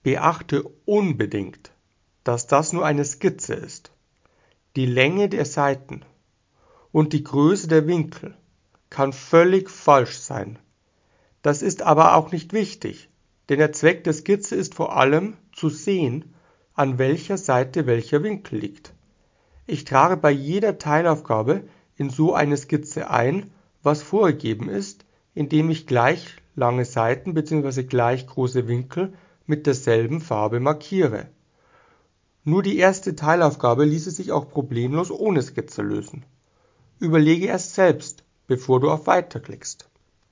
Beachte unbedingt, dass das nur eine Skizze ist. Die Länge der Seiten und die Größe der Winkel kann völlig falsch sein. Das ist aber auch nicht wichtig, denn der Zweck der Skizze ist vor allem zu sehen, an welcher Seite welcher Winkel liegt. Ich trage bei jeder Teilaufgabe in so eine Skizze ein, was vorgegeben ist, indem ich gleich lange Seiten bzw. gleich große Winkel mit derselben Farbe markiere. Nur die erste Teilaufgabe ließe sich auch problemlos ohne Skizze lösen. Überlege erst selbst, bevor du auf Weiter klickst.